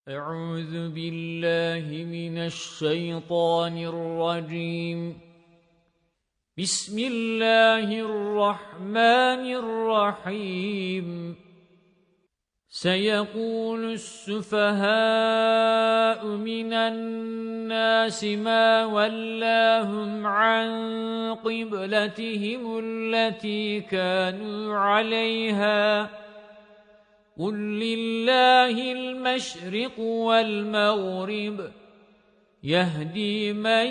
أعوذ بالله من الشيطان الرجيم. بسم الله الرحمن الرحيم. سيقول السفهاء من الناس ما ولاهم عن قبلتهم التي كانوا عليها قل لله المشرق والمغرب يهدي من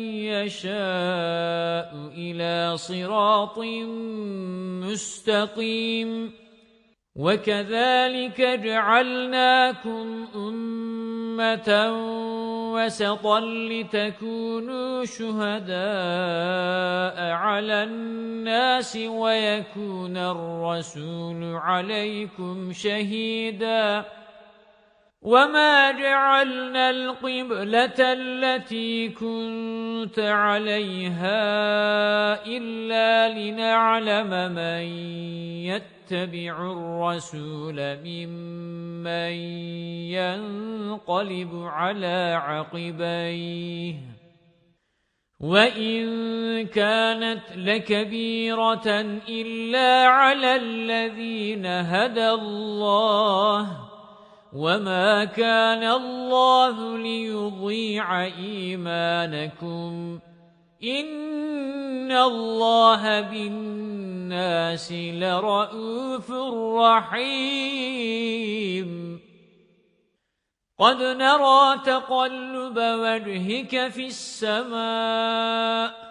يشاء إلى صراط مستقيم وكذلك جعلناكم أمة وسطا لتكونوا شهداء على الناس ويكون الرسول عليكم شهيدا وما جعلنا القبلة التي كنت عليها إلا لنعلم من يتبع الرسول ممن ينقلب على عقبيه وإن كانت لكبيرة إلا على الذين هدى الله وما كان الله ليضيع إيمانكم إن الله بالناس لرءوف رحيم قد نرى تقلب وجهك في السماء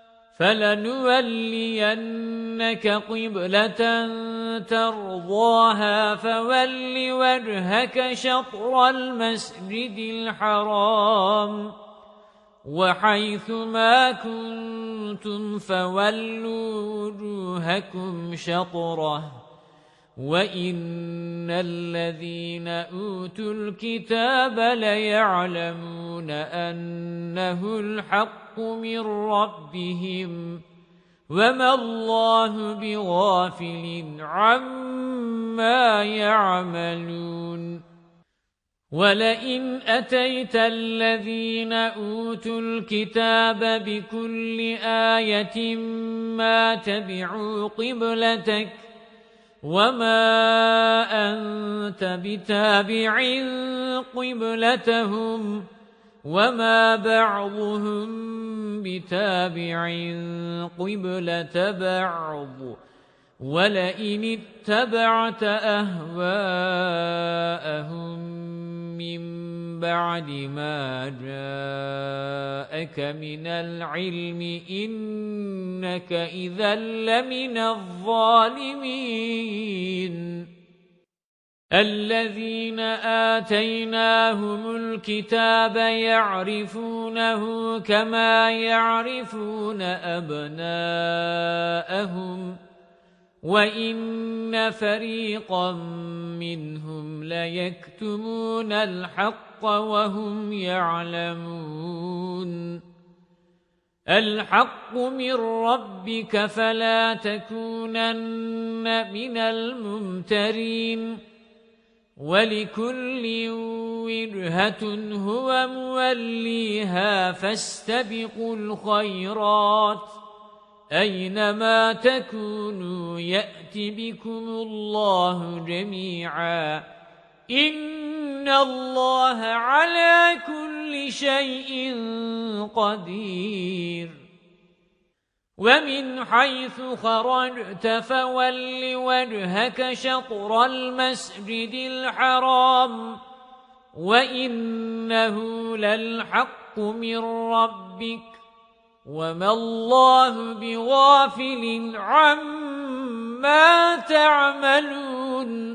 فلنولينك قبلة ترضاها فول وجهك شطر المسجد الحرام وحيث ما كنتم فولوا وجوهكم شطره وَإِنَّ الَّذِينَ أُوتُوا الْكِتَابَ لَيَعْلَمُونَ أَنَّهُ الْحَقُّ مِنْ رَبِّهِمْ وَمَا اللَّهُ بِغَافِلٍ عَمَّا يَعْمَلُونَ وَلَئِنْ أَتَيْتَ الَّذِينَ أُوتُوا الْكِتَابَ بِكُلِّ آيَةٍ مَا تَبِعُوا قِبْلَتَكَ وَمَا أَنْتَ بِتَابِعٍ قِبْلَتَهُمْ وَمَا بَعْضُهُمْ بِتَابِعٍ قِبْلَةَ بَعْضٍ وَلَئِنِ اتَّبَعْتَ أَهْوَاءَهُمْ مِنْ بَعْدِ مَا جَاءَكَ مِنَ الْعِلْمِ إِنَّكَ إِذًا لَّمِنَ الظَّالِمِينَ الَّذِينَ آتَيْنَاهُمُ الْكِتَابَ يَعْرِفُونَهُ كَمَا يَعْرِفُونَ أَبْنَاءَهُمْ وَإِنَّ فَرِيقًا مِّنْهُمْ لَيَكْتُمُونَ الْحَقَّ وَهُمْ يَعْلَمُونَ الْحَقُّ مِنْ رَبِّكَ فَلَا تَكُونَنَّ مِنَ الْمُمْتَرِينَ وَلِكُلٍّ وِجْهَةٌ هُوَ مُوَلِّيهَا فَاسْتَبِقُوا الْخَيْرَاتِ أَيْنَمَا تَكُونُوا يَأْتِ بِكُمُ اللَّهُ جَمِيعًا إِنَّ اللَّهَ عَلَى كُلِّ شَيْءٍ قَدِيرٌ وَمِنْ حَيْثُ خَرَجْتَ فَوَلِّ وَجْهَكَ شَطْرَ الْمَسْجِدِ الْحَرَامِ وَإِنَّهُ لَلْحَقُّ مِنْ رَبِّكَ وَمَا اللَّهُ بِغَافِلٍ عَمَّا تَعْمَلُونَ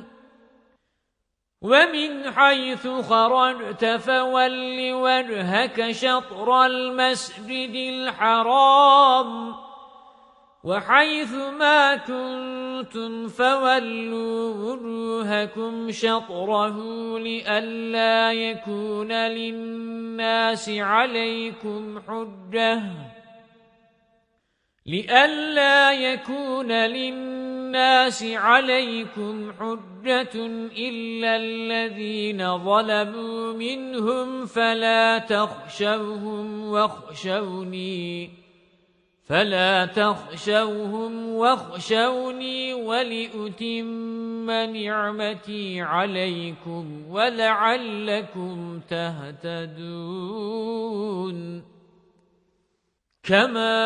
وَمِنْ حَيْثُ خَرَجْتَ فَوَلِّ وَجْهَكَ شَطْرَ الْمَسْجِدِ الْحَرَامِ وَحَيْثُ مَا كُنْتُمْ فَوَلُّوا وُجُوهَكُمْ شَطْرَهُ لِئَلَّا يَكُونَ لِلنَّاسِ عَلَيْكُمْ حُجَّةٌ للناس عليكم حجة إلا الذين ظلموا منهم فلا تخشوهم واخشوني ولأتم نعمتي عليكم ولعلكم تهتدون كما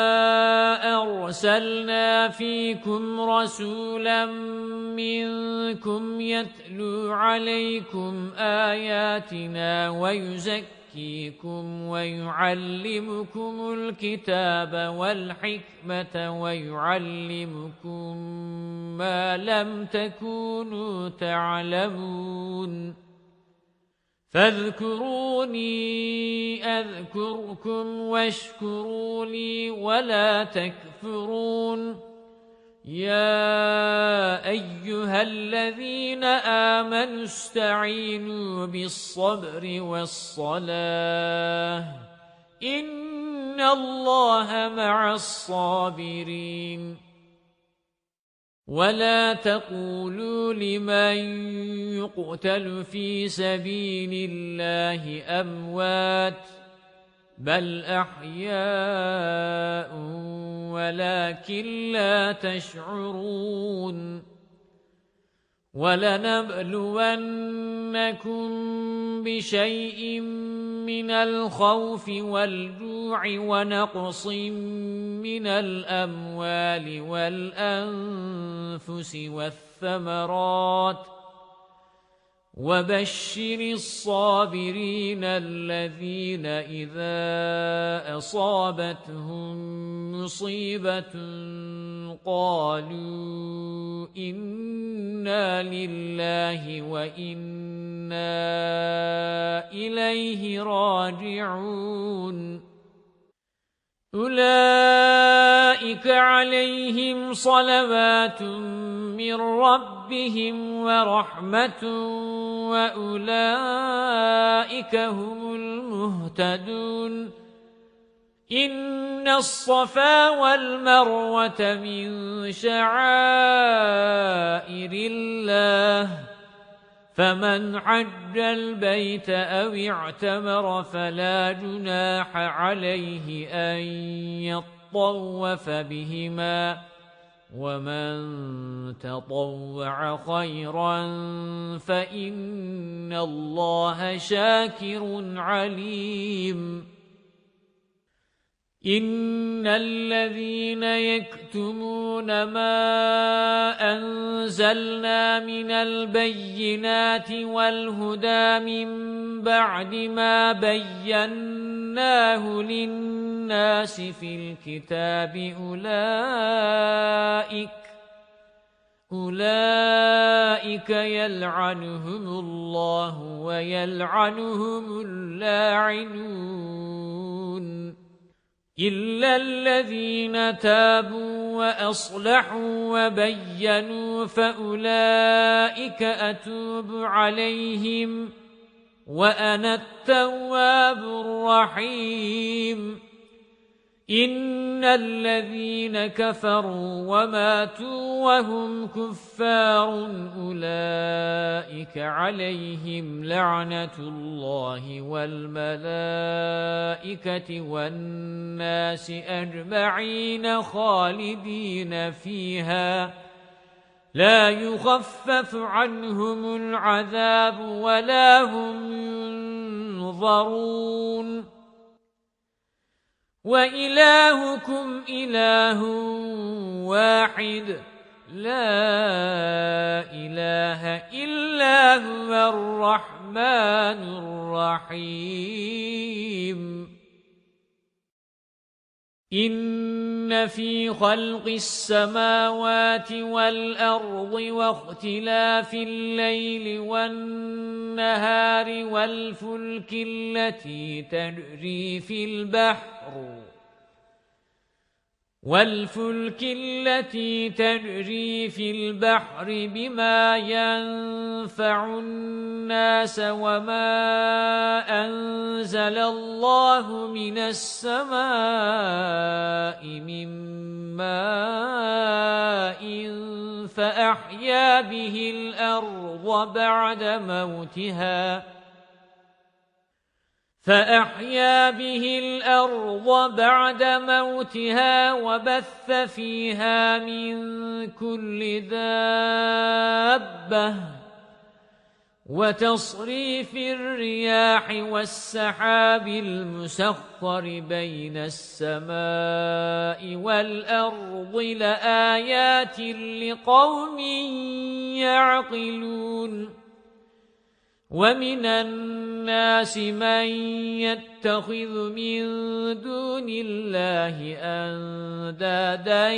أرسلنا فيكم رسولا منكم يتلو عليكم آياتنا ويزكيكم ويعلمكم الكتاب والحكمة ويعلمكم ما لم تكونوا تعلمون فاذكروني أذكركم واشكروا لي ولا تكفرون يا أيها الذين آمنوا استعينوا بالصبر والصلاة إن الله مع الصابرين ولا تقولوا لمن يقتل في سبيل الله أموات بل أحياء ولكن لا تشعرون ولنبلونكم بشيء من الخوف والجوع ونقص من الأموال والأنفس والثمرات وبشر الصابرين الذين إذا أصابتهم مصيبة قالوا إنا لله وإنا إليه راجعون أولئك عليهم صلوات من ربهم ورحمة وأولئك هم المهتدون إن الصفا والمروة من شعائر الله فمن حج البيت أو اعتمر فلا جناح عليه أن يطوف بهما ومن تطوع خيرا فإن الله شاكر عليم إن الذين يكتمون ما أنزلنا من البينات والهدى من بعد ما بيناه للناس في الكتاب أولئك يلعنهم الله ويلعنهم اللاعنون إلا الذين تابوا وأصلحوا وبينوا فأولئك أتوب عليهم وأنا التواب الرحيم إن الذين كفروا وماتوا وهم كفار أولئك عليهم لعنة الله والملائكة والناس أجمعين خالدين فيها لا يخفف عنهم العذاب ولا هم ينظرون وإلهكم إله واحد لا إله إلا هو الرحمن الرحيم إن في خلق السماوات والأرض واختلاف الليل والنهار والفلك التي تجري في البحر بما ينفع الناس وما أنزل الله من السماء من ماء فأحيا به الأرض بعد موتها وبث فيها من كل دابة وتصريف الرياح والسحاب المسخر بين السماء والأرض لآيات لقوم يعقلون ومن الناس من يتخذ من دون الله أندادا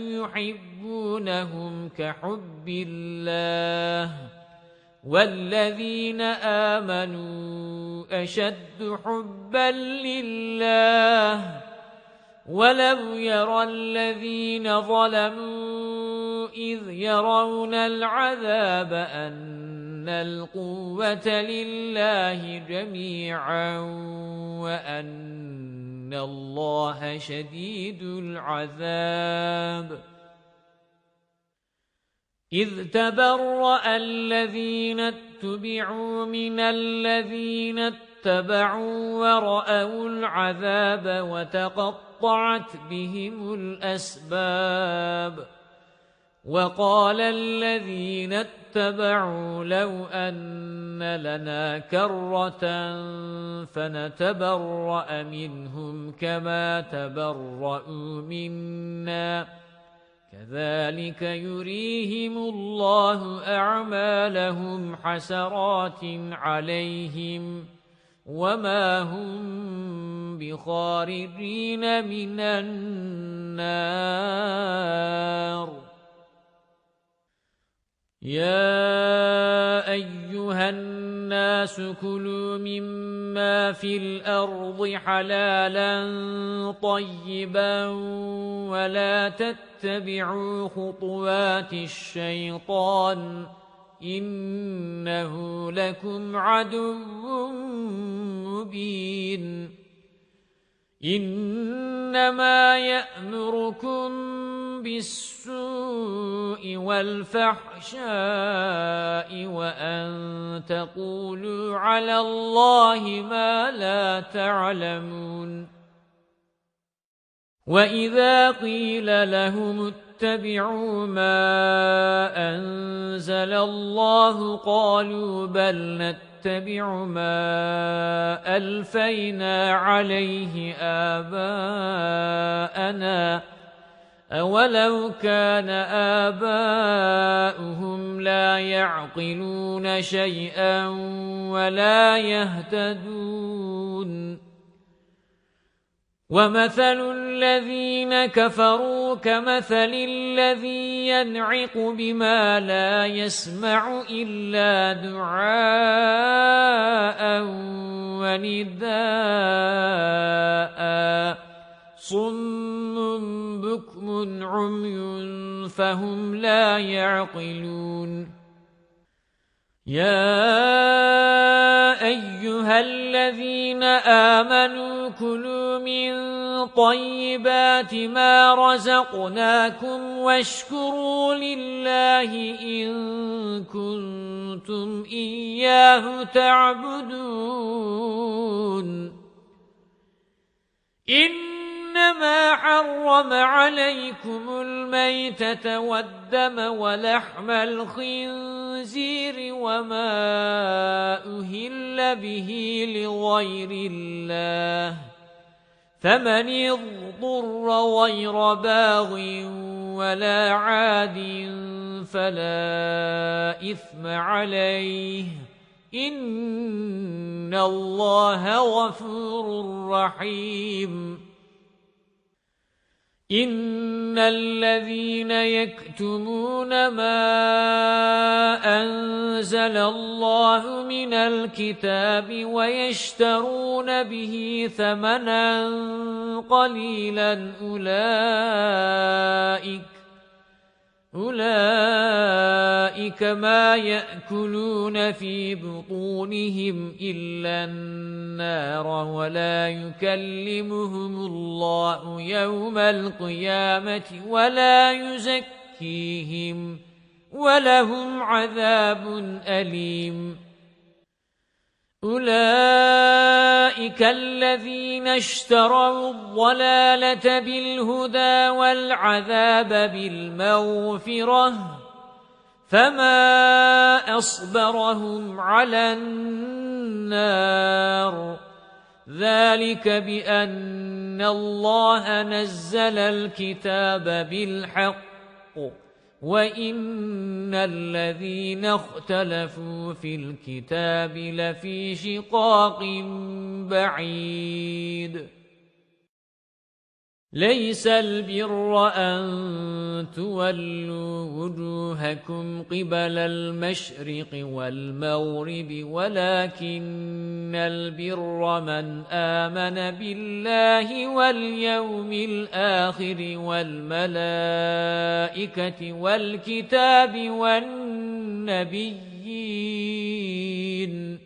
يحبونهم كحب الله والذين آمنوا أشد حبا لله ولو يرى الذين ظلموا إذ يرون العذاب أن القوة لله جميعا وأن الله شديد العذاب إذ تبرأ الذين اتبعوا من الذين اتبعوا ورأوا العذاب وتقطعت بهم الأسباب وقال الذين اتبعوا لو أن لنا كرة فنتبرأ منهم كما تبرؤوا منا كذلك يريهم الله أعمالهم حسرات عليهم وما هم بخارجين من النار يا أيها الناس كلوا مما في الأرض حلالا طيبا ولا تتبعوا خطوات الشيطان إنه لكم عدو مبين إنما يأمركم بالسوء والفحشاء وأن تقولوا على الله ما لا تعلمون وإذا قيل لهم اتبعوا ما أنزل الله قالوا بل نتبع ما ألفينا عليه آباءنا أولو كان آباؤهم لا يعقلون شيئا ولا يهتدون ومثل الذين كفروا كمثل الذي ينعق بما لا يسمع إلا دعاء ونداء صم بكم عمي فهم لا يعقلون يا أيها الذين آمنوا كلوا من طيبات ما رزقناكم واشكروا لله إن كنتم إياه تعبدون إنما حرم عليكم الميتة والدم ولحم الخنزير وما أهل به لغير الله فمن اضطر غير باغ ولا عاد فلا إثم عليه إن الله غفور رحيم إن الذين يكتمون ما أنزل الله من الكتاب ويشترون به ثمنا أولئك ما يأكلون في بطونهم إلا النار ولا يكلمهم الله يوم القيامة ولا يزكيهم ولهم عذاب أليم أولئك الذين اشتروا الضلالة بالهدى والعذاب بالمغفرة فما أصبرهم على النار ذلك بأن الله نزل الكتاب بالحق وَإِنَّ الَّذِينَ اخْتَلَفُوا فِي الْكِتَابِ لَفِي شِقَاقٍ بَعِيدٍ لَيْسَ الْبِرَّ أَن تُوَلُّوا وُجُوهَكُمْ قِبَلَ الْمَشْرِقِ وَالْمَغْرِبِ وَلَكِنَّ الْبِرَّ مَنْ آمَنَ بِاللَّهِ وَالْيَوْمِ الْآخِرِ وَالْمَلَائِكَةِ وَالْكِتَابِ وَالنَّبِيِّينَ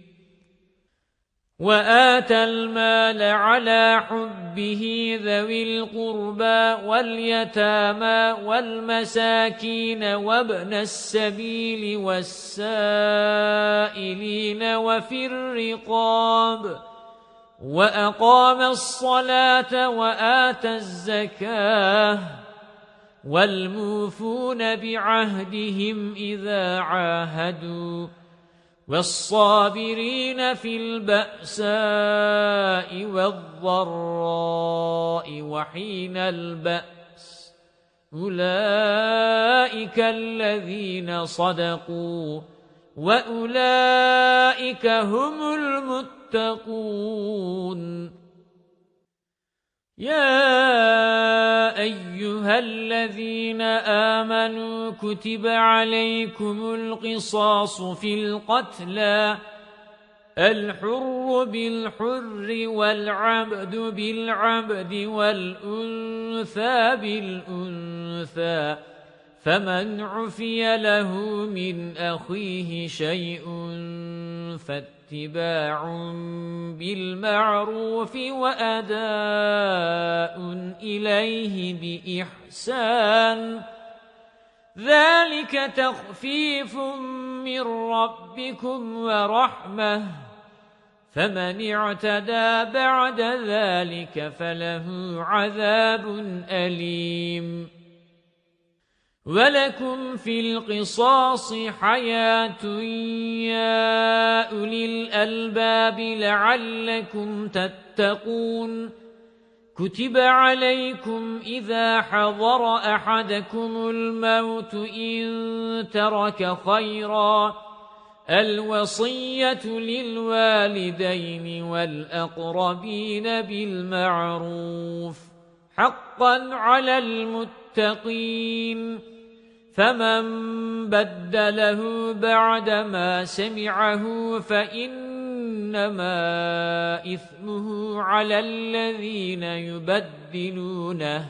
وَآتَى الْمَالَ عَلَى حُبِّهِ ذَوِي الْقُرْبَى وَالْيَتَامَى وَالْمَسَاكِينَ وَابْنَ السَّبِيلِ وَالسَّائِلِينَ وَفِي الرِّقَابِ وَأَقَامَ الصَّلَاةَ وَآتَى الزَّكَاةَ وَالْمُوفُونَ بِعَهْدِهِمْ إِذَا عَاهَدُوا وَالصَّابِرِينَ فِي الْبَأْسَاءِ وَالضَّرَّاءِ وَحِينَ الْبَأْسِ أُولَئِكَ الَّذِينَ صَدَقُوا وَأُولَئِكَ هُمُ الْمُتَّقُونَ يَا أَيُّهَا الَّذِينَ آمَنُوا كُتِبَ عَلَيْكُمُ الْقِصَاصُ فِي الْقَتْلَى الْحُرُّ بِالْحُرِّ وَالْعَبْدُ بِالْعَبْدِ وَالْأُنثَى بِالْأُنثَى فَمَنْ عُفِيَ لَهُ مِنْ أَخِيهِ شَيْءٌ فَاتِّبَاعٌ بِالْمَعْرُوفِ وَأَدَاءٌ إِلَيْهِ بِإِحْسَانٍ ذَلِكَ تَخْفِيفٌ مِّن رَّبِّكُمْ وَرَحْمَةٌ فَمَنِ اعْتَدَى بَعْدَ ذَلِكَ فَلَهُ عَذَابٌ أَلِيمٌ وَلَكُمْ فِي الْقِصَاصِ حَيَاةٌ يَا أُولِي الْأَلْبَابِ لَعَلَّكُمْ تَتَّقُونَ كُتِبَ عَلَيْكُمْ إِذَا حَضَرَ أَحَدَكُمُ الْمَوْتُ إِن تَرَكَ خَيْرًا الْوَصِيَّةُ لِلْوَالِدَيْنِ وَالْأَقْرَبِينَ بِالْمَعْرُوفِ حَقًّا عَلَى الْمُتَّقِينَ فَمَن بَدَّلَهُ بَعْدَمَا سَمِعَهُ فَإِنَّمَا إِثْمُهُ عَلَى الَّذِينَ يُبَدِّلُونَهُ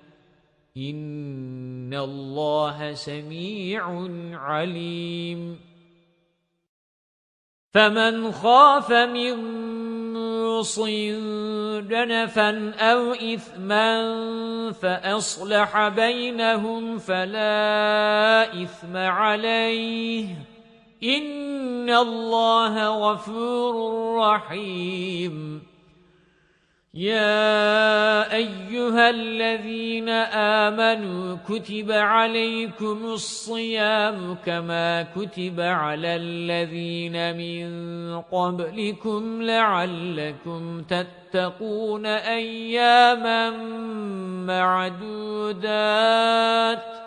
إِنَّ اللَّهَ سَمِيعٌ عَلِيمٌ فَمَنْ خَافَ مِن مُّوصٍ جَنَفًا أَوْ إِثْمًا فَأَصْلَحَ بَيْنَهُمْ فَلَا إِثْمَ عَلَيْهِ إِنَّ اللَّهَ غَفُورٌ رَّحِيمٌ يَا أَيُّهَا الَّذِينَ آمَنُوا كُتِبَ عَلَيْكُمُ الصِّيَامُ كَمَا كُتِبَ عَلَى الَّذِينَ مِن قَبْلِكُمْ لَعَلَّكُمْ تَتَّقُونَ أَيَّامًا مَّعْدُودَاتٍ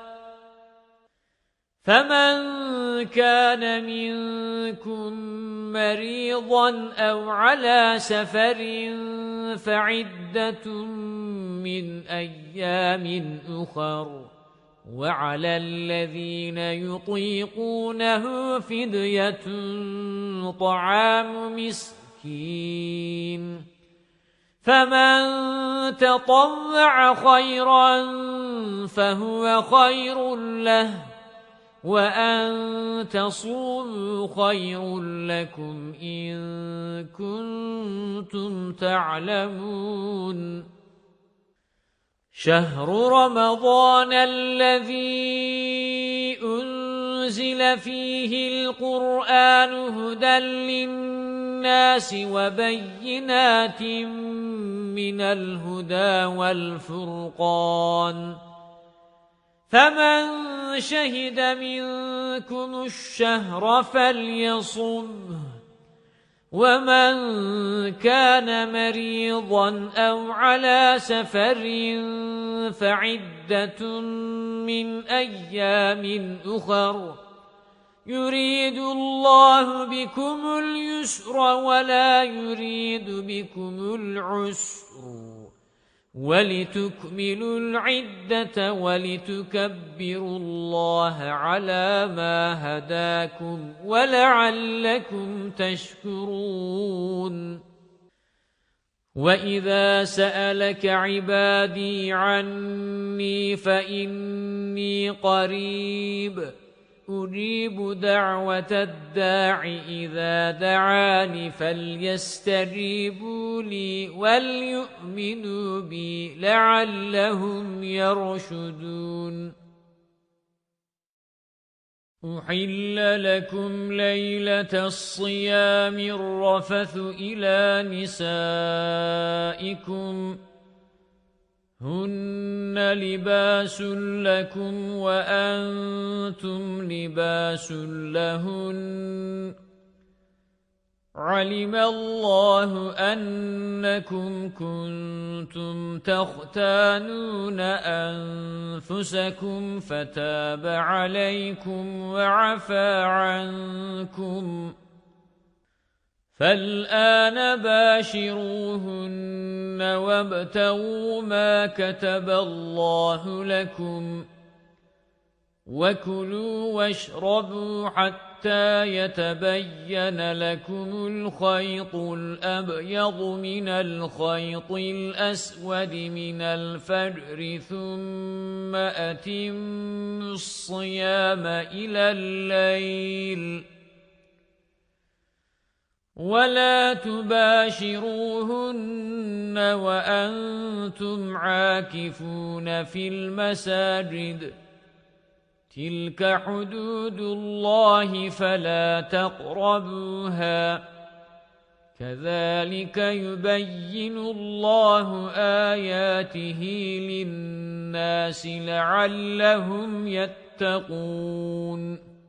فَمَن كَانَ مِنكُم مَّرِيضًا أَوْ عَلَى سَفَرٍ فَعِدَّةٌ مِّنْ أَيَّامٍ أُخَرَ وَعَلَى الَّذِينَ يُطِيقُونَهُ فِدْيَةٌ طَعَامُ مِسْكِينٍ فمن تطوع خيرا فهو خير له وأن تصوموا خير لكم إن كنتم تعلمون شهر رمضان الذي أنزل فيه القرآن هدى للناس وبينات من الهدى والفرقان فمن شهد منكم الشهر فليصمه ومن كان مريضا أو على سفر فعدة من أيام أخر يريد الله بكم اليسر ولا يريد بكم العسر ولتكملوا العدة ولتكبروا الله على ما هداكم ولعلكم تشكرون وَإِذَا سَأَلَكَ عِبَادِي عَنِّي فَإِنِّي قَرِيبٌ أُجِيبُ دَعْوَةَ الدَّاعِ إِذَا دَعَانِ فَلْيَسْتَجِيبُوا لِي وَلْيُؤْمِنُوا بِي لَعَلَّهُمْ يَرْشُدُونَ أُحِلَّ لَكُمْ لَيْلَةَ الصِّيَامِ الرَّفَثُ إِلَى نِسَائِكُمْ هُنَّ لِبَاسٌ لَكُمْ وَأَنْتُمْ لِبَاسٌ لَهُنَّ عَلِمَ اللَّهُ أَنَّكُمْ كُنْتُمْ تَخْتَانُونَ أَنفُسَكُمْ فَتَابَ عَلَيْكُمْ وَعَفَا عَنْكُمْ فَالْآنَ بَاشِرُوهُنَّ وَابْتَغُوا مَا كَتَبَ اللَّهُ لَكُمْ وَكُلُوا وَاشْرَبُوا حَتَّى يَتَبَيَّنَ لَكُمُ الْخَيْطُ الْأَبْيَضُ مِنَ الْخَيْطِ الْأَسْوَدِ مِنَ الْفَجْرِ ثُمَّ أَتِمُّوا الصِّيَامَ إِلَى اللَّيْلِ وَلَا تُبَاشِرُوهُنَّ وَأَنْتُمْ عَاكِفُونَ فِي الْمَسَاجِدِ تِلْكَ حُدُودُ اللَّهِ فَلَا تَقْرَبُوهَا كَذَلِكَ يُبَيِّنُ اللَّهُ آيَاتِهِ لِلنَّاسِ لَعَلَّهُمْ يَتَّقُونَ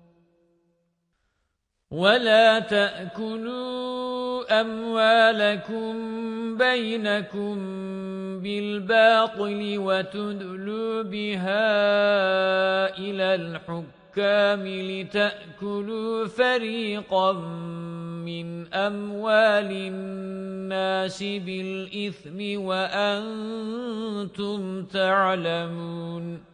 وَلَا تَأْكُلُوا أَمْوَالَكُمْ بَيْنَكُمْ بِالْبَاطِلِ وَتُدْلُوا بِهَا إِلَى الْحُكَّامِ لِتَأْكُلُوا فَرِيقًا مِنْ أَمْوَالِ النَّاسِ بِالْإِثْمِ وَأَنْتُمْ تَعْلَمُونَ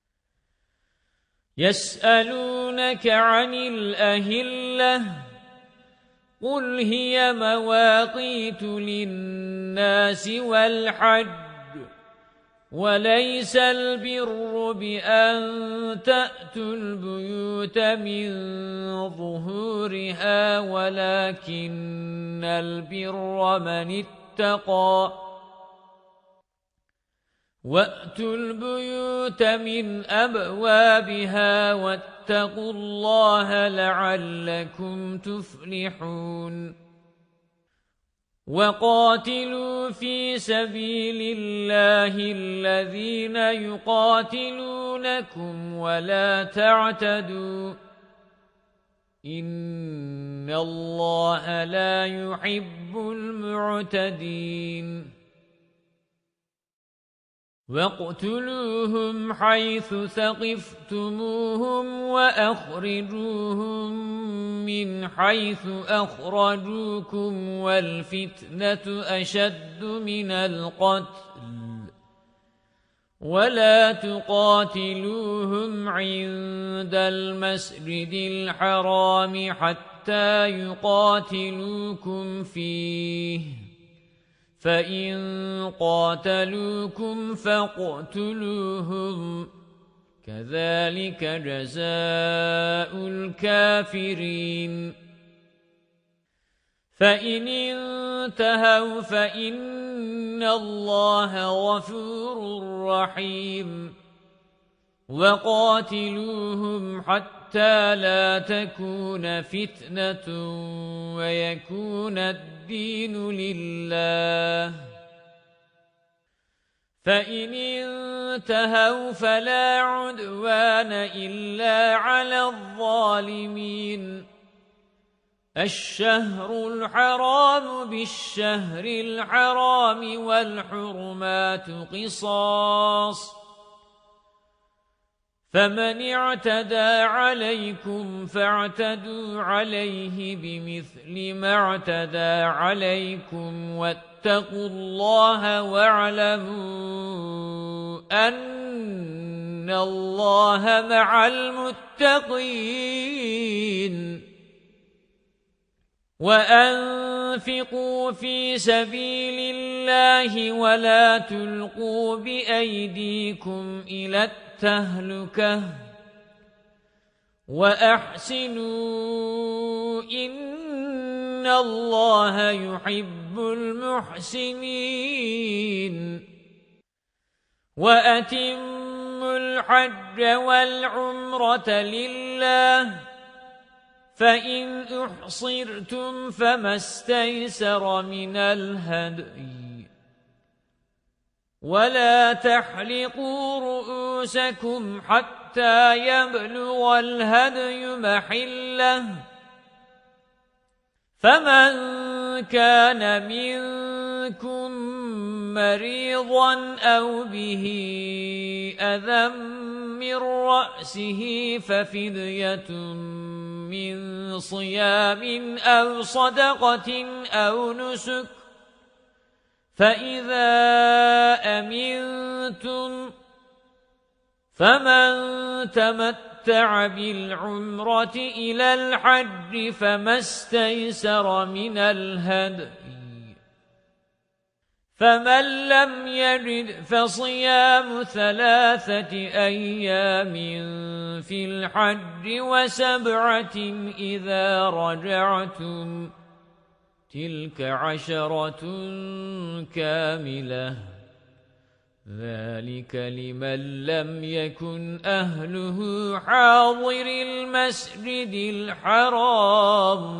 يَسْأَلُونَكَ عَنِ الْأَهِلَّةِ قُلْ هِيَ مَوَاقِيتُ لِلنَّاسِ وَالْحَجِّ وَلَيْسَ الْبِرُّ بِأَن تَأْتُوا الْبُيُوتَ مِنْ ظُهُورِهَا وَلَكِنَّ الْبِرَّ مَنِ اتَّقَى وَأْتُوا الْبُيُوتَ مِنْ أَبْوَابِهَا وَاتَّقُوا اللَّهَ لَعَلَّكُمْ تُفْلِحُونَ وَقَاتِلُوا فِي سَبِيلِ اللَّهِ الَّذِينَ يُقَاتِلُونَكُمْ وَلَا تَعْتَدُوا إِنَّ اللَّهَ لَا يُحِبُّ الْمُعْتَدِينَ وَاقْتُلُوهُمْ حَيْثُ ثَقِفْتُمُوهُمْ وَأَخْرِجُوهُمْ مِنْ حَيْثُ أَخْرَجُوكُمْ وَالْفِتْنَةُ أَشَدُّ مِنَ الْقَتْلِ وَلَا تُقَاتِلُوهُمْ عِندَ الْمَسْجِدِ الْحَرَامِ حَتَّى يُقَاتِلُوكُمْ فِيهِ فإن قاتلوكم فاقتلوهم كذلك جزاء الكافرين فإن انتهوا فإن الله غفور رحيم وقاتلوهم حتى لا تكون فتنة ويكون الدين لله فإن انتهوا فلا عدوان إلا على الظالمين الشهر الحرام بالشهر الحرام والحرمات قصاص فمن اعتدى عليكم فاعتدوا عليه بمثل ما اعتدى عليكم واتقوا الله واعلموا أن الله مع المتقين وأنفقوا في سبيل الله ولا تلقوا بأيديكم إلى التهلكة وأحسنوا إن الله يحب المحسنين وأتموا الحج والعمرة لله فإن أحصرتم فما استيسر من الهدي ولا تحلقوا رؤوسكم حتى يبلغ الهدي محله فمن كان منكم مريضا أو به أذى من رأسه ففدية من صيام أو صدقة أو نسك فإذا أمنتم فمن تمتع بالعمرة إلى الحج فما استيسر من الهدي فمن لم يجد فصيام 3 أيام في الحج و7 إذا رجعتم تلك 10 كاملة ذلك لمن لم يكن أهله حاضر المسجد الحرام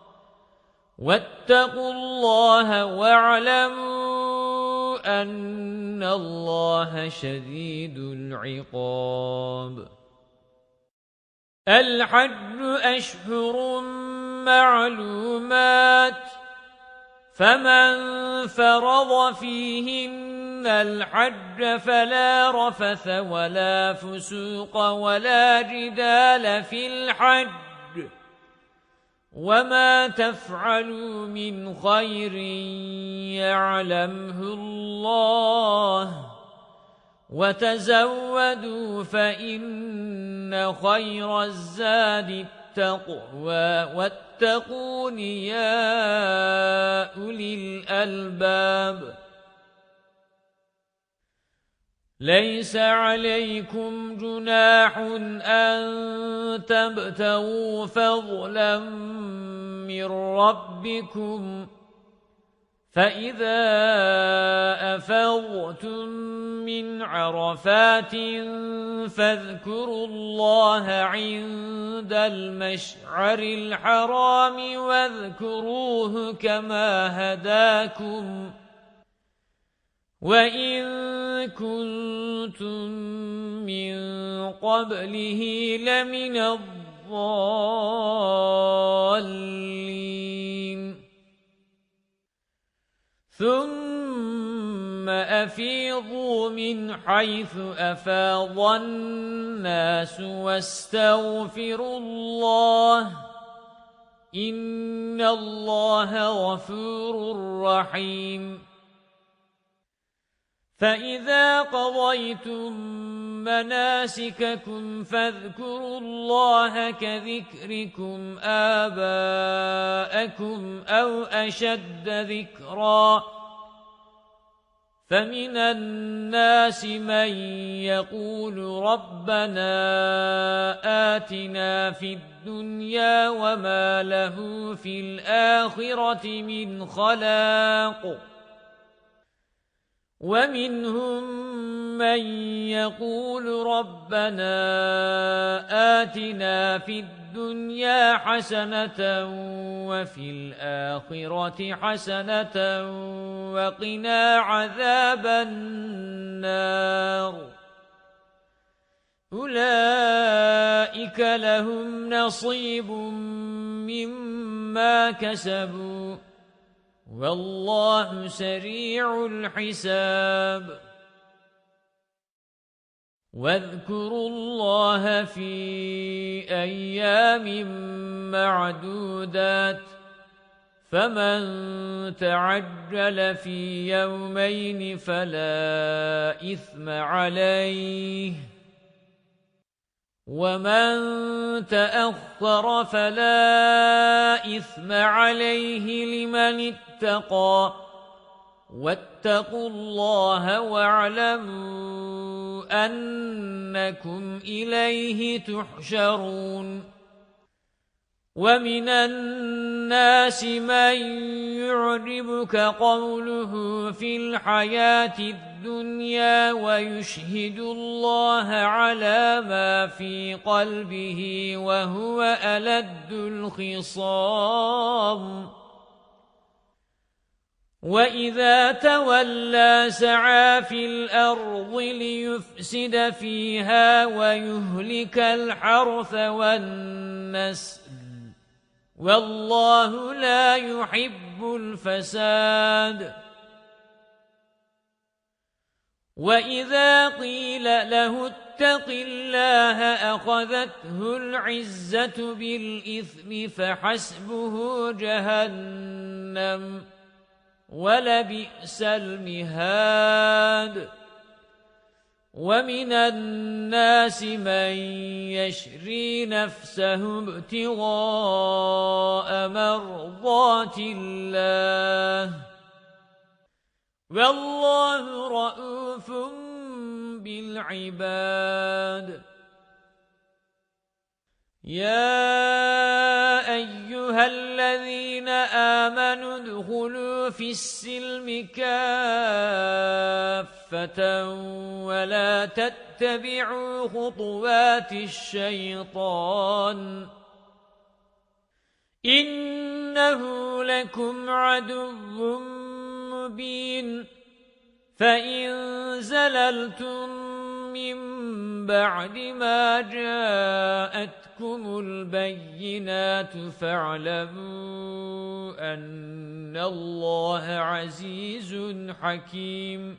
واتقوا الله واعلموا أن الله شديد العقاب الحج أشهر معلومات فمن فرض فيهن الحج فلا رفث ولا فسوق ولا جدال في الحج وما تفعلوا من خير يعلمه الله وتزودوا فإن خير الزاد التقوى واتقون يا أولي الألباب ليس عليكم جناح أن تبتغوا فضلا من ربكم فإذا أفضتم من عرفات فاذكروا الله عند المشعر الحرام واذكروه كما هداكم وَإِن كُنتُم مِّن قَبْلِهِ لَمِنَ الضَّالِّينَ ثُمَّ أَفِيضُوا مِنْ حَيْثُ أَفَاضَ النَّاسُ وَاسْتَغْفِرُوا اللَّهَ إِنَّ اللَّهَ غَفُورٌ رَّحِيمٌ فَإِذَا قَضَيْتُم مَّنَاسِكَكُمْ فاذكروا الله كذكركم آباءكم أو أشد ذكرا فمن الناس من يقول ربنا آتنا في الدنيا وما له في الآخرة من خلاق ومنهم من يقول ربنا آتنا في الدنيا حسنة وفي الآخرة حسنة وقنا عذاب النار أولئك لهم نصيب مما كسبوا والله سريع الحساب واذكروا الله في أيام معدودات فمن تعجل في يومين فلا إثم عليه ومن تأخر فلا إثم عليه لمن اتقى واتقوا الله واعلموا أنكم إليه تحشرون ومن الناس من يعجبك قوله في الحياة الدنيا ويشهد الله على ما في قلبه وهو ألد الخصام وَإِذَا تَوَلَّى سَعَى فِي الْأَرْضِ لِيُفْسِدَ فِيهَا وَيُهْلِكَ الْحَرْثَ وَالنَّسْلَ وَاللَّهُ لَا يُحِبُّ الْفَسَادَ وَإِذَا قِيلَ لَهُ اتَّقِ اللَّهَ أَخَذَتْهُ الْعِزَّةُ بِالْإِثْمِ فَحَسْبُهُ جَهَنَّمُ وَلَبِئْسَ الْمِهَادُ وَمِنَ النَّاسِ مَن يَشْرِي نَفْسَهُ ابْتِغَاءَ مَرْضَاتِ اللَّهِ وَاللَّهُ رَءُوفٌ بِالْعِبَادِ يَا أَيُّهَا الَّذِينَ آمَنُوا ادْخُلُوا فِي السِّلْمِ كَافَّةً وَلَا تَتَّبِعُوا خُطُوَاتِ الشَّيْطَانِ إِنَّهُ لَكُمْ عَدُوٌّ مُبِينٌ فَإِن زَلَلْتُم مِّن بَعْدِ مَا جَاءَتْكُمُ الْبَيِّنَاتُ فَاعْلَمُوا أَنَّ اللَّهَ عَزِيزٌ حَكِيمٌ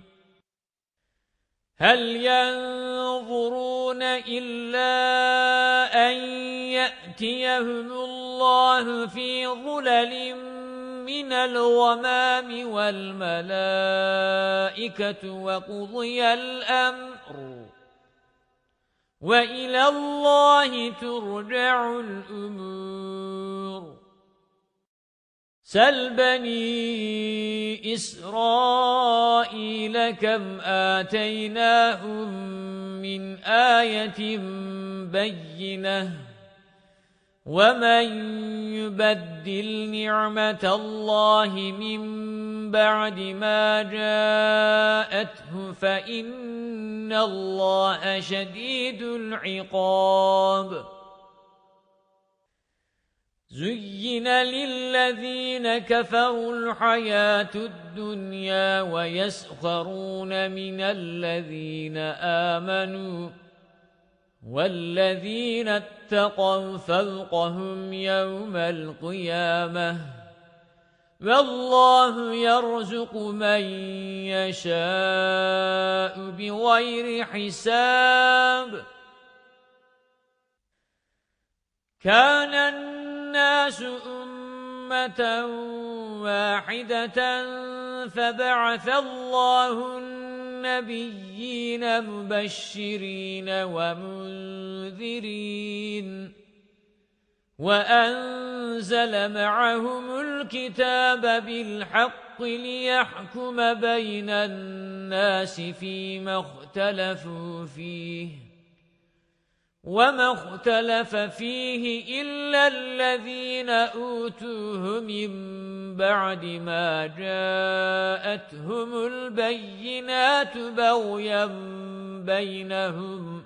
هَلْ يَنظُرُونَ إِلَّا أَن يَأْتِيَهُمُ اللَّهُ فِي ظُلَلٍ مِّنَ الْغَمَامِ وَالْمَلَائِكَةُ وَقُضِيَ الْأَمْرُ وَإِلَى اللَّهِ تُرْجَعُ الْأُمُورُ سَلْ بَنِي إِسْرَائِيلَ كَمْ آتَيْنَاهُمْ مِنْ آيَةٍ بَيِّنَةٍ وَمَن يُبَدِّلْ نِعْمَةَ اللَّهِ مِن بَعْدِ مَا جَاءَتْهُ فَإِنَّ اللَّهَ شَدِيدُ الْعِقَابِ زُيِّنَ لِلَّذِينَ كَفَرُوا الْحَيَاةُ الدُّنْيَا وَيَسْخَرُونَ مِنَ الَّذِينَ آمَنُوا وَالَّذِينَ اتَّقَوْا فَوْقَهُمْ يَوْمَ الْقِيَامَةِ وَاللَّهُ يَرْزُقُ مَن يَشَاءُ بِغَيْرِ حِسَابٍ كَانَ النَّاسُ أُمَّةً وَاحِدَةً فَبَعَثَ اللَّهُ النَّبِيِّينَ مُبَشِّرِينَ وَمُنذِرِينَ وأنزل معهم الكتاب بالحق ليحكم بين الناس فيما اختلفوا فيه وما اختلف فيه إلا الذين أوتوه من بعد ما جاءتهم البينات بغيا بينهم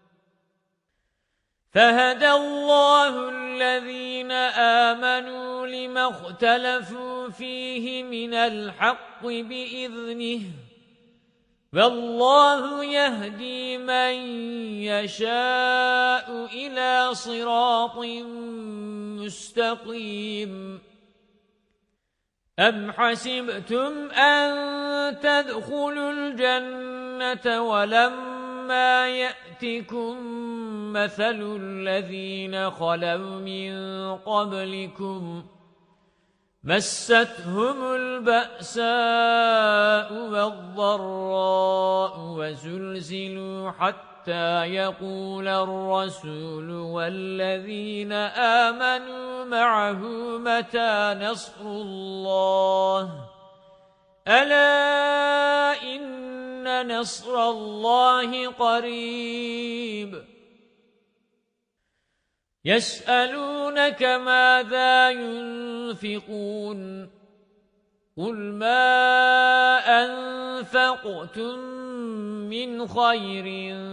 فهدى الله الذين آمنوا لما اختلفوا فيه من الحق بإذنه والله يهدي من يشاء إلى صراط مستقيم أم حسبتم أن تدخلوا الجنة ولما يأتكم مثل الذين خلوا من قبلكم مستهم البأساء والضراء وزلزلوا حتى يقول الرسول والذين آمنوا معه متى نصر الله ألا إن نصر الله قريب يسألونك ماذا ينفقون قل ما أنفقتم من خير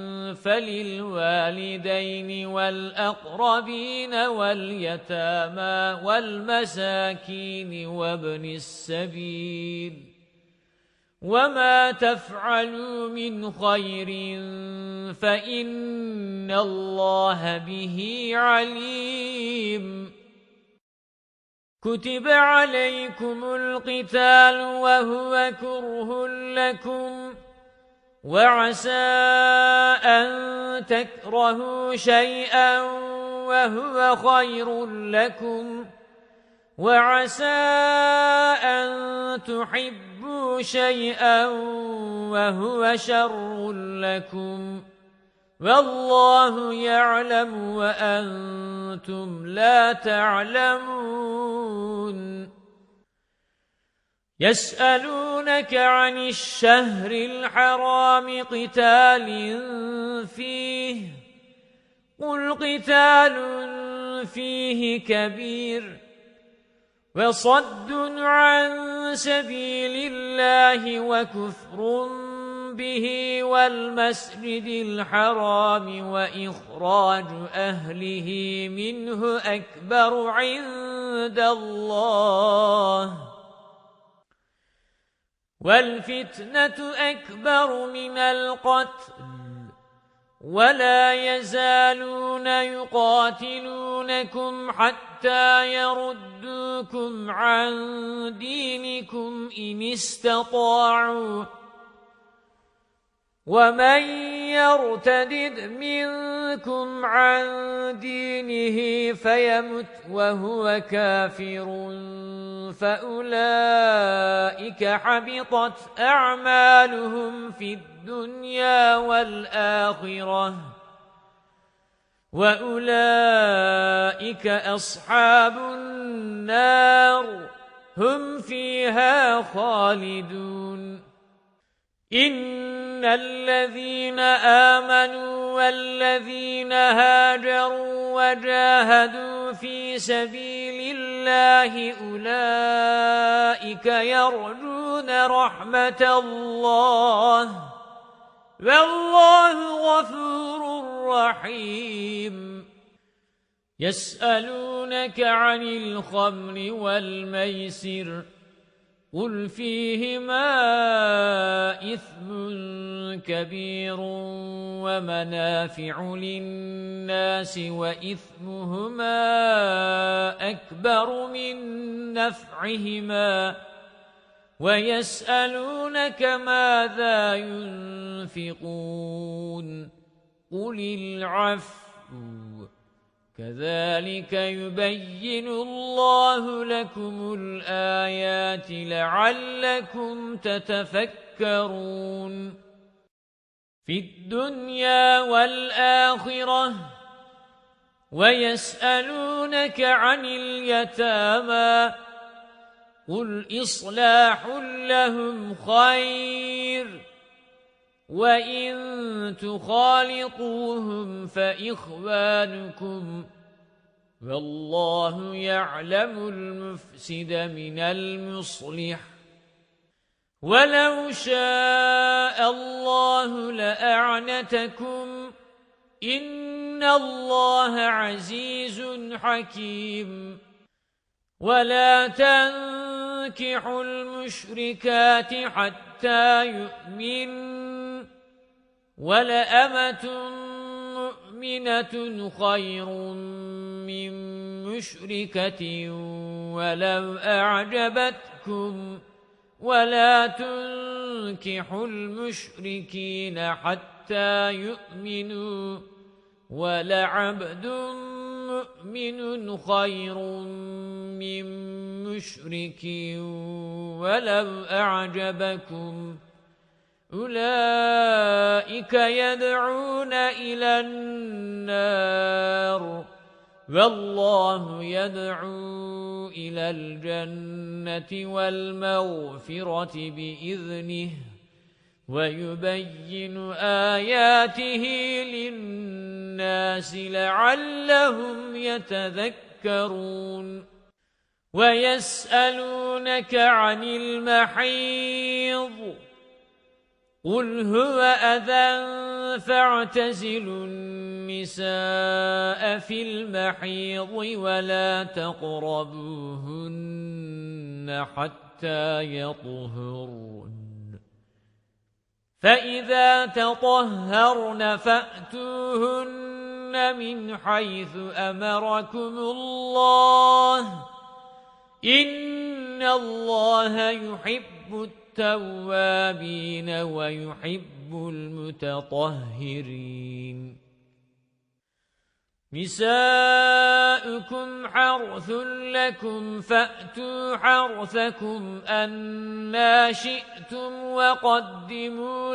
فللوالدين والأقربين واليتامى والمساكين وابن السبيل وما تفعلوا من خير فإن الله به عليم كتب عليكم القتال وهو كره لكم وعسى أن تكرهوا شيئا وهو خير لكم وعسى أن تحبوا شيئا وهو شر لكم والله يعلم وأنتم لا تعلمون يسألونك عن الشهر الحرام قتال فيه قل قتال فيه كبير وصد عن سبيل الله وكفر به والمسجد الحرام وإخراج أهله منه أكبر عند الله والفتنة أكبر من القتل ولا يزالون يقاتلونكم حتى يردوكم عن دينكم إن استطاعوا ومن يرتدد منكم عن دينه فيمت وهو كافر فأولئك حبطت أعمالهم في الدنيا والآخرة وأولئك أصحاب النار هم فيها خالدون إن الذين آمنوا والذين هاجروا وجاهدوا في سبيل الله أولئك يرجون رحمة الله والله غفور رحيم يسألونك عن الخمر والميسر قل فيهما إثم كبير ومنافع للناس وإثمهما أكبر من نفعهما ويسألونك ماذا ينفقون قل العفو كذلك يبين الله لكم الآيات لعلكم تتفكرون في الدنيا والآخرة ويسألونك عن اليتامى قل إصلاح لهم خير وإن تخالطوهم فإخوانكم والله يعلم المفسد من المصلح ولو شاء الله لأعنتكم إن الله عزيز حكيم ولا تنكحوا المشركات حتى يؤمنوا ولأمة مؤمنة خير من مشركة ولو أعجبتكم ولا تنكحوا المشركين حتى يؤمنوا ولعبد مؤمن خير من مشرك ولو أعجبكم أولئك يدعون إلى النار والله يدعو إلى الجنة والمغفرة بإذنه ويبين آياته للناس لعلهم يتذكرون ويسألونك عن المحيض قل هو أذى فاعتزلوا النساء في المحيض ولا تقربوهن حتى يطهرن فإذا تطهرن فأتوهن من حيث أمركم الله إن الله يحب التوابين ويحب المتطهرين نساؤكم حرث لكم فأتوا حرثكم أنى شئتم وقدموا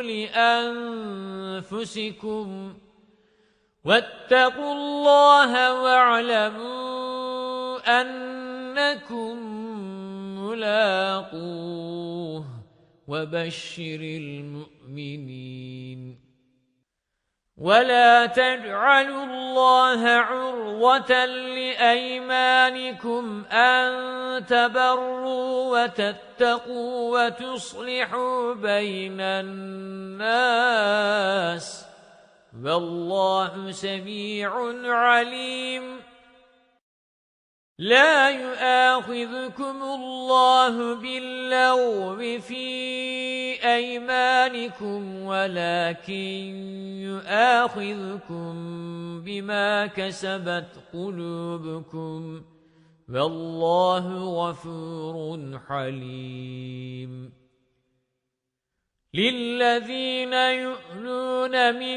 لأنفسكم واتقوا الله واعلموا أنكم ملاقوه وبشر المؤمنين ولا تجعلوا الله عرضة لأيمانكم أن تبروا وتتقوا وتصلحوا بين الناس والله سميع عليم لا يؤاخذكم الله باللغو في أيمانكم ولكن يؤاخذكم بما كسبت قلوبكم والله غفور حليم للذين يؤلون من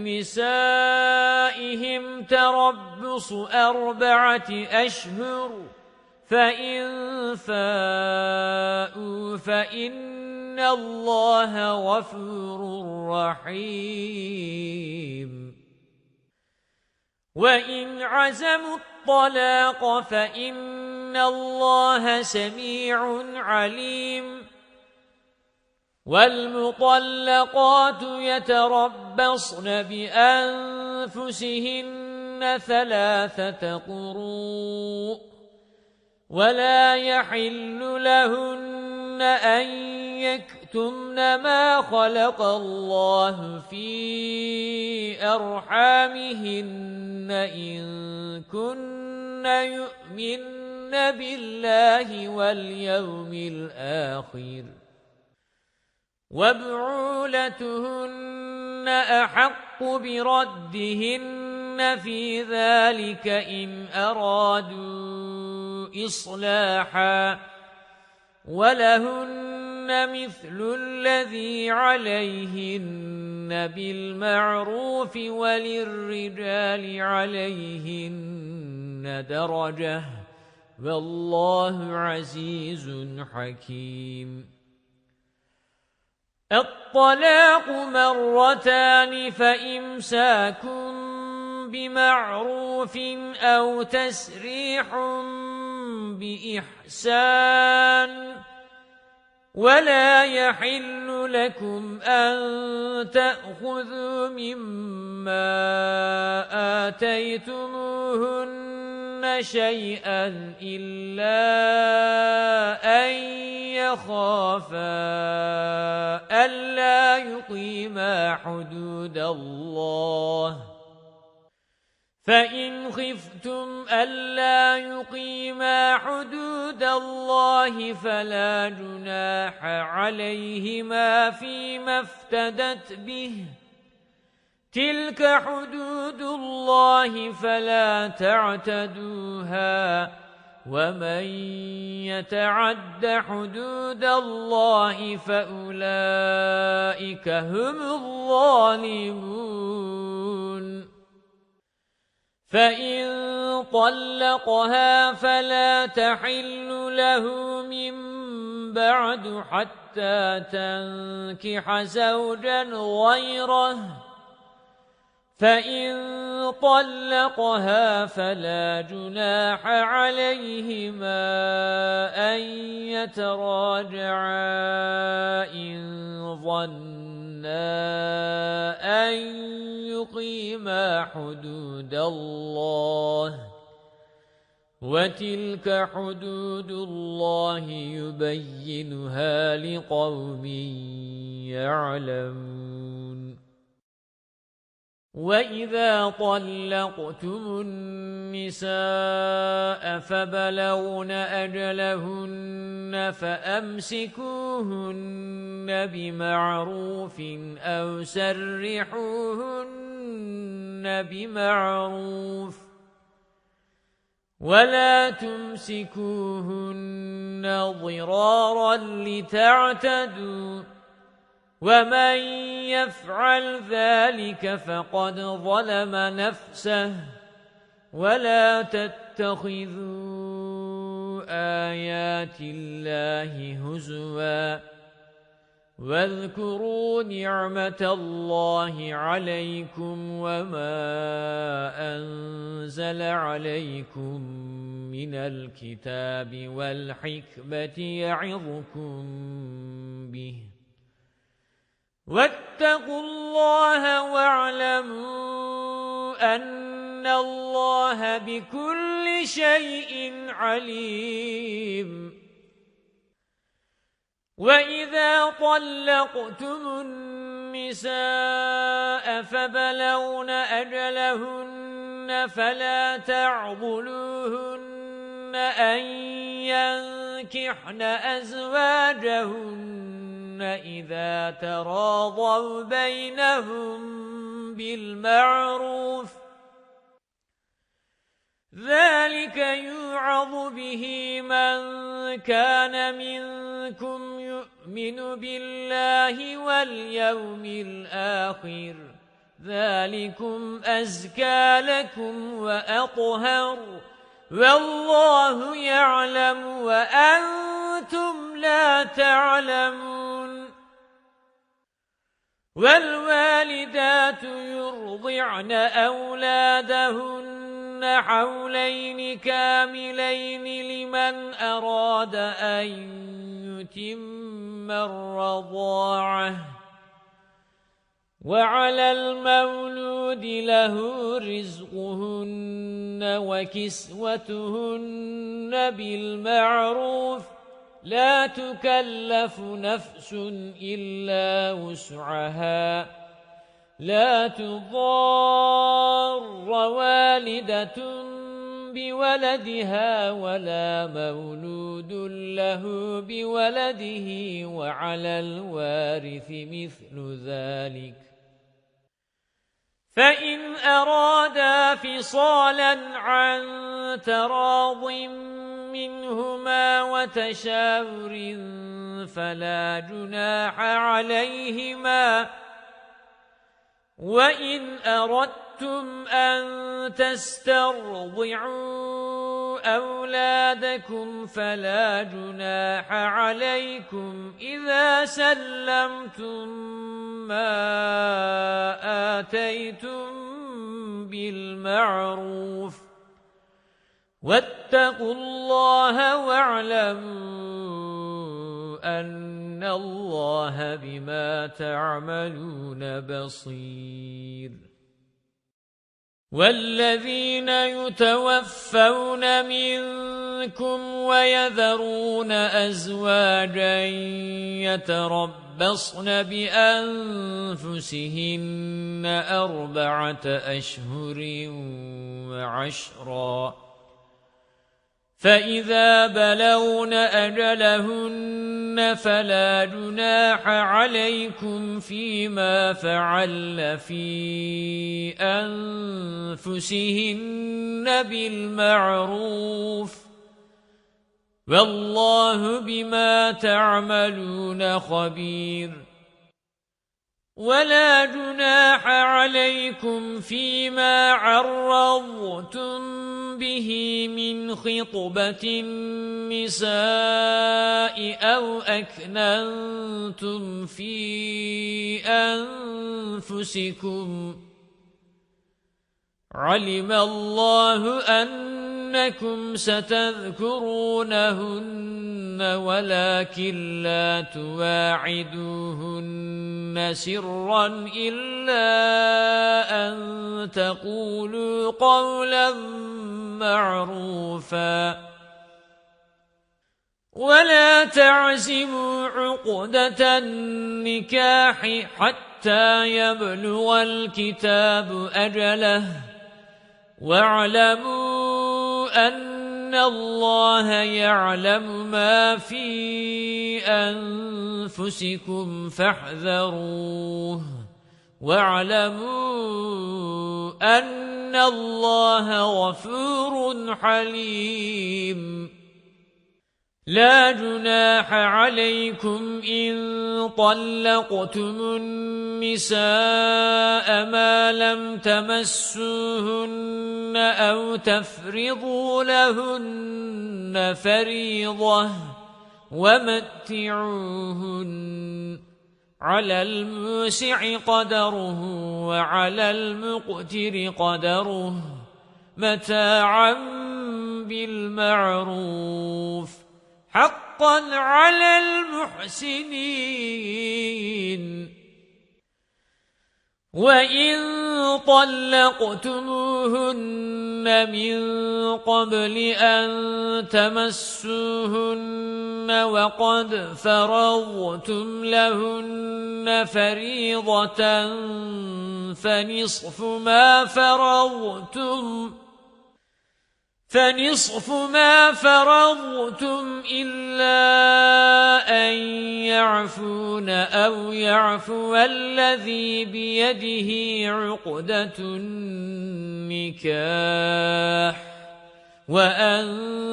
نسائهم تربص 4 أشهر فإن فاءوا فإن الله غفور رحيم وإن عزموا الطلاق فإن الله سميع عليم والمطلقات يتربصن بأنفسهن 3 قروء ولا يحل لهن أن يكتمن ما خلق الله في أرحامهن إن كن يؤمن بالله واليوم الآخر وبعولتهن أحق بردهن في ذلك إن أرادوا إصلاحا ولهن مثل الذي عليهن بالمعروف وللرجال عليهن درجة والله عزيز حكيم الطلاق مرتان فإمساك بمعروف أو تسريح بإحسان ولا يحل لكم أن تأخذوا مما آتيتموهن شيئا إلا أن يخافا ألا يقيما حدود الله فإن خفتم ألا يقيما حدود الله فلا جناح عليهما فيما افتدت به تلك حدود الله فلا تعتدوها ومن يتعد حدود الله فأولئك هم الظالمون فإن طلقها فلا تحل له من بعد حتى تنكح زوجا غيره فإن طلقها فلا جناح عليهما أن يتراجعا إن ظنا أن يقيما حدود الله وتلك حدود الله يبينها لقوم يعلمون وَإِذَا طَلَّقْتُمُ النِّسَاءَ فَبَلَغْنَ أَجَلَهُنَّ فَأَمْسِكُوهُنَّ بِمَعْرُوفٍ أَوْ سَرِّحُوهُنَّ بِمَعْرُوفٍ وَلَا تُمْسِكُوهُنَّ ضِرَارًا لِتَعْتَدُوا وَمَن يَفْعَلْ ذَلِكَ فَقَدْ ظَلَمَ نَفْسَهُ وَلَا تَتَّخِذُوا آيَاتِ اللَّهِ هُزُوًا وَاذْكُرُوا نِعْمَةَ اللَّهِ عَلَيْكُمْ وَمَا أَنزَلَ عَلَيْكُمْ مِنَ الْكِتَابِ وَالْحِكْمَةِ يَعِظُكُمْ بِهِ وَاتَّقُوا اللَّهَ وَاعْلَمُوا أَنَّ اللَّهَ بِكُلِّ شَيْءٍ عَلِيمٌ وَإِذَا طَلَّقْتُمُ النِّسَاءَ فَبَلَغْنَ أَجَلَهُنَّ فَلَا تَعْضُلُوهُنَّ أَن يَنكِحْنَ أَزْوَاجَهُنَّ إِذَا تَرَاضَوْا بَيْنَهُم بِالْمَعْرُوفِ ذَلِكَ يُوعَظُ بِهِ مَن كَانَ مِنكُمْ يُؤْمِنُ بِاللَّهِ وَالْيَوْمِ الْآخِرِ ذَلِكُمْ أَزْكَى لَكُمْ وَأَطْهَرُ وَاللَّهُ يَعْلَمُ وَأَنْتُمْ لَا تَعْلَمُونَ وَالْوَالِدَاتُ يُرْضِعْنَ أَوْلَادَهُنَّ حَوْلَيْنِ كَامِلَيْنِ لِمَنْ أَرَادَ أَنْ يُتِمَّ الرَّضَاعَةَ وَعَلَى الْمَوْلُودِ لَهُ رِزْقُهُنَّ وَكِسْوَتُهُنَّ بِالْمَعْرُوفِ لَا تُكَلَّفُ نَفْسٌ إِلَّا وُسْعَهَا لَا تُضَارَّ وَالِدَةٌ بِوَلَدِهَا وَلَا مَوْلُودٌ لَهُ بِوَلَدِهِ وَعَلَى الْوَارِثِ مِثْلُ ذَلِكَ فَإِنْ أَرَادَا فِصَالًا عَنْ تَرَاضٍ مِنْهُمَا وَتَشَاوُرٍ فَلَا جُنَاحَ عَلَيْهِمَا وَإِنْ أَرَدْتُمْ أَنْ تَسْتَرْضِعُوا أَوْلَادَكُمْ فَلَا جُنَاحَ عَلَيْكُمْ إِذَا سَلَّمْتُمْ مَا آتَيْتُمْ بالمعروف واتقوا الله واعلموا أن الله بما تعملون بصير والذين يتوفون منكم ويذرون أزواجا يتربصن بأنفسهن 4 أشهر وعشرا فإذا بلغن أجلهن فلا جناح عليكم فيما فعلن في أنفسهن بالمعروف والله بما تعملون خبير ولا جناح عليكم فيما عرضتم به من خطبة النساء أو أكننتم في أنفسكم علم الله أنكم ستذكرونهن ولكن لا تواعدوهن سرا إلا أن تقولوا قولا معروفا ولا تعزموا عقدة النكاح حتى يبلغ الكتاب أجله واعلموا أن الله يعلم ما في أنفسكم فاحذروه واعلموا أن الله غفور حليم لا جناح عليكم إن طلقتم النساء ما لم تمسوهن أو تفرضوا لهن فريضة ومتعوهن على الموسع قدره وعلى المقتر قدره متاعا بالمعروف حقا على المحسنين وإن طلقتموهن من قبل أن تمسوهن وقد فرضتم لهن فريضة فنصف ما فرضتم إلا أن يعفون أو يعفو الذي بيده عقدة النكاح وأن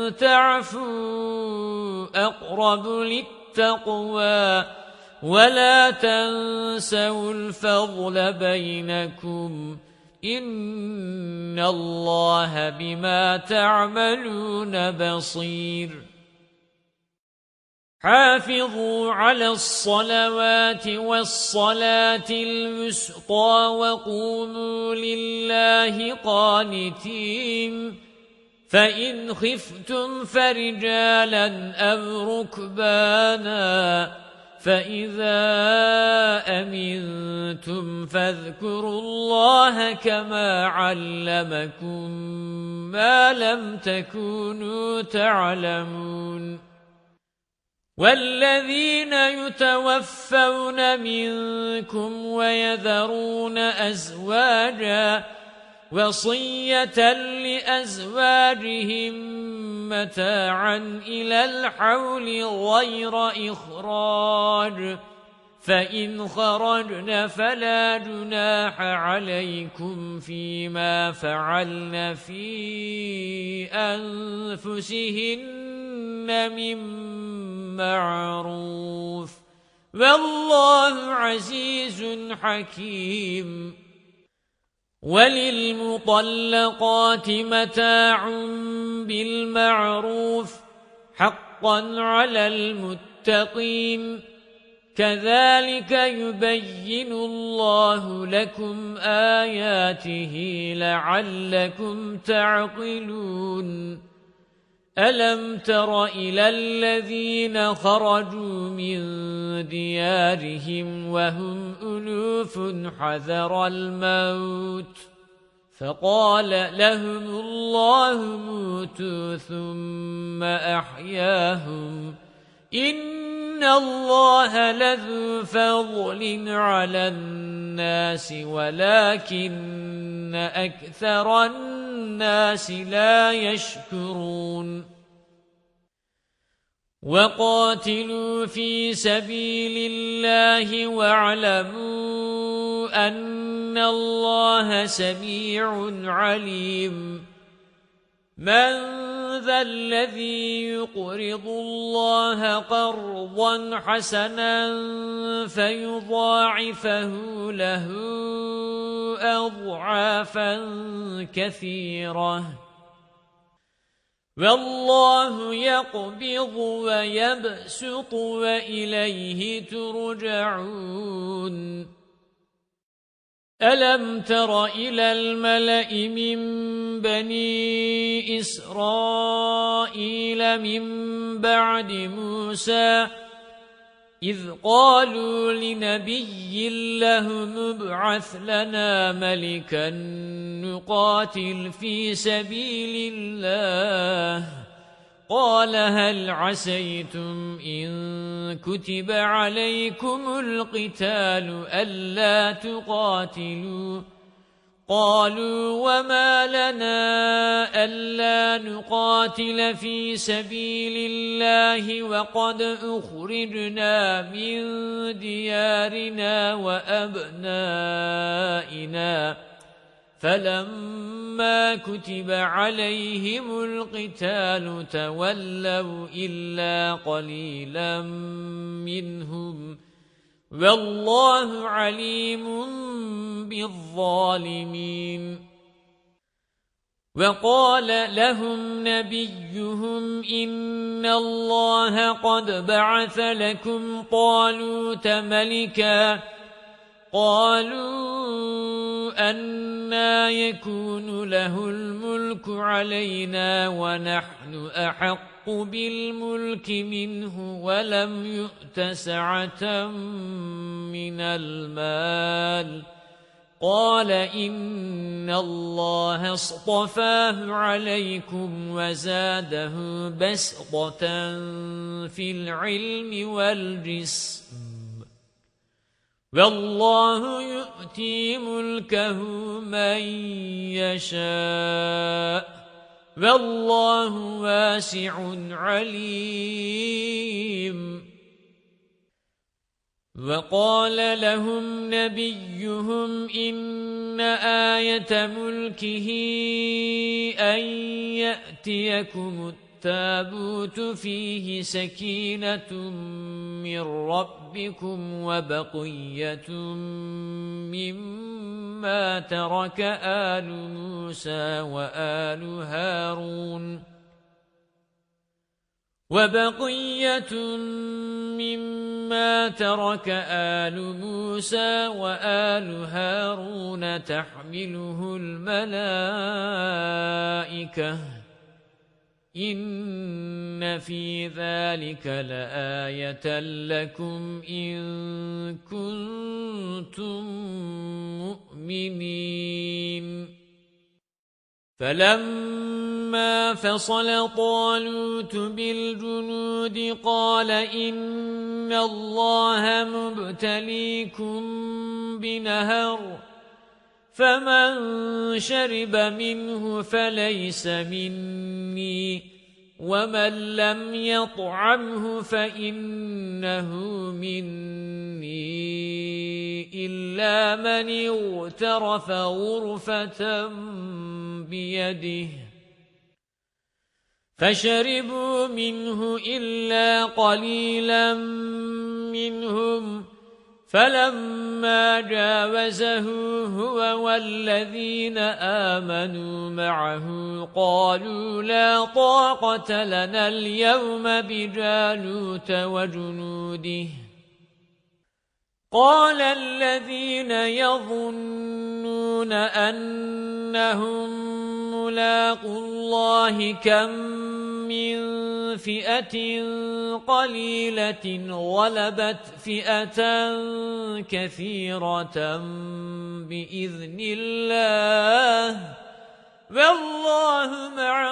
تعفوا أقرب للتقوى ولا تنسوا الفضل بينكم إن الله بما تعملون بصير حافظوا على الصلوات والصلاة الوسطى وقوموا لله قانتين فإن خفتم فرجالا أو ركبانا فإذا أمنتم فاذكروا الله كما علمكم ما لم تكونوا تعلمون والذين يتوفون منكم ويذرون أزواجا وصية لأزواجهم متاعا إلى الحول غير إخراج فإن خرجن فلا جناح عليكم فيما فعلن في أنفسهن من معروف والله عزيز حكيم وللمطلقات متاع بالمعروف حقا على المتقين كَذَلِكَ يُبَيِّنُ اللَّهُ لَكُمْ آيَاتِهِ لَعَلَّكُمْ تَعْقِلُونَ أَلَمْ تَرَ إِلَى الَّذِينَ خَرَجُوا مِنْ دِيَارِهِمْ وَهُمْ أُلُوفٌ حَذَرَ الْمَوْتِ فَقَالَ لَهُمُ اللَّهُ مُوتُوا ثُمَّ أَحْيَاهُمْ إِنَّ اللَّهَ لَذُو فَضْلٍ عَلَى النَّاسِ وَلَكِنَّ أَكْثَرَ النَّاسِ لَا يَشْكُرُونَ وَقَاتِلُوا فِي سَبِيلِ اللَّهِ وَاعْلَمُوا أَنَّ اللَّهَ سَمِيعٌ عَلِيمٌ مَنْ ذَا الَّذِي يُقْرِضُ اللَّهَ قَرْضًا حَسَنًا فَيُضَاعِفَهُ لَهُ أَضْعَافًا كَثِيرَةً وَاللَّهُ يَقْبِضُ وَيَبْسُطُ وَإِلَيْهِ تُرْجَعُونَ أَلَمْ تَرَ إِلَى الْمَلَإِ مِنْ بَنِي إِسْرَائِيلَ مِنْ بَعْدِ مُوسَى إِذْ قَالُوا لِنَبِيٍّ لَهُمُ ابْعَثْ لَنَا مَلِكًا نُقَاتِلْ فِي سَبِيلِ اللَّهِ قَالَ هَلْ عَسَيْتُمْ إِن كُتِبَ عَلَيْكُمُ الْقِتَالُ أَلَّا تُقَاتِلُوا قَالُوا وَمَا لَنَا أَلَّا نُقَاتِلَ فِي سَبِيلِ اللَّهِ وَقَدْ أُخْرِجْنَا مِنْ دِيَارِنَا وَأَبْنَائِنَا فَلَمَّا كُتِبَ عَلَيْهِمُ الْقِتَالُ تَوَلَّوْا إِلَّا قَلِيلًا مِنْهُمْ وَاللَّهُ عَلِيمٌ بِالظَّالِمِينَ وَقَالَ لَهُمْ نَبِيُّهُمْ إِنَّ اللَّهَ قَدْ بَعَثَ لَكُمْ طَالُوتَ مَلِكًا قَالُوا أَنَّى يَكُونُ لَهُ الْمُلْكُ عَلَيْنَا وَنَحْنُ أَحَقُّ بِالْمُلْكِ مِنْهُ وَلَمْ يُؤْتَ سَعَةً مِنَ الْمَالِ قَالَ إِنَّ اللَّهَ اصْطَفَاهُ عَلَيْكُمْ وَزَادَهُ بَسْطَةً فِي الْعِلْمِ وَالْجِسْمِ وَاللَّهُ يُؤْتِي مُلْكَهُ مَن يَشَاءُ وَاللَّهُ وَاسِعٌ عَلِيمٌ وَقَالَ لَهُمْ نَبِيُّهُمْ إِنَّ آيَةَ مُلْكِهِ أَن يَأْتِيَكُمُ التَّابُوتُ فِيهِ سَكِينَةٌ مِّن رَّبِّكُمْ وَبَقِيَّةٌ مِّمَّا تَرَكَ آلُ مُوسَى وآل هارون تحمله الملائكة إن في ذلك لآية لكم إن كنتم مؤمنين فَلَمَّا فَصَلَ طَالُوتُ بِالْجُنُودِ قَالَ إِنَّ اللَّهَ مُبْتَلِيكُم بِنَهَرٍ فَمَن شَرِبَ مِنْهُ فَلَيْسَ مِنِّي وَمَن لَّمْ يَطْعَمْهُ فَإِنَّهُ مِنِّي إِلَّا مَنِ اغْتَرَفَ غُرْفَةً بِيَدِهِ فَشَرِبُوا مِنْهُ إِلَّا قَلِيلًا مِنْهُمْ فَلَمَّا جَاوَزَهُ هُوَ وَالَّذِينَ آمَنُوا مَعَهُ قَالُوا لَا طَاقَةَ لَنَا الْيَوْمَ بِجَالُوتَ وَجُنُودِهِ قال الذين يظنون أنهم ملاقو الله كم من فئة قليلة غلبت فئة كثيرة بإذن الله والله مع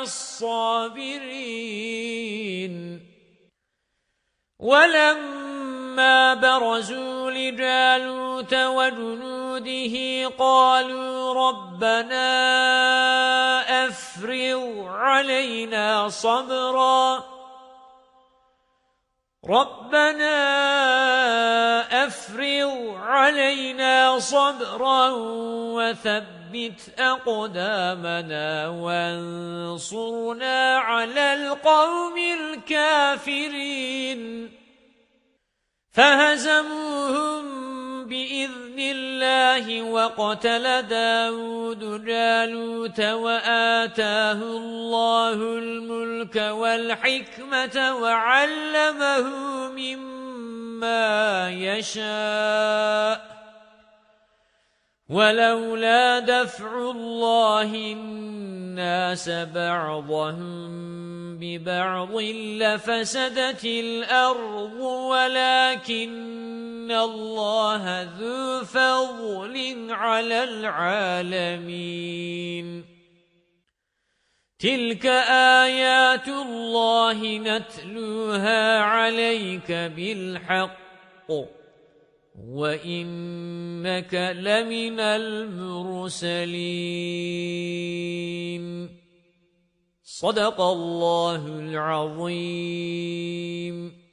الصابرين ولما برزوا لجالوت وجنوده قالوا ربنا أفرغ علينا صبرا وثبت أقدامنا وانصرنا على القوم الكافرين فهزموهم بإذن الله وقتل داود جالوت وآتاه الله الملك والحكمة وعلمه مما يشاء ولولا دفع الله الناس بعضهم ببعض لفسدت الأرض ولكن الله ذو فضل على العالمين تلك آيات الله نتلوها عليك بالحق وَإِنَّكَ لَمِنَ الْمُرْسَلِينَ صدق الله العظيم.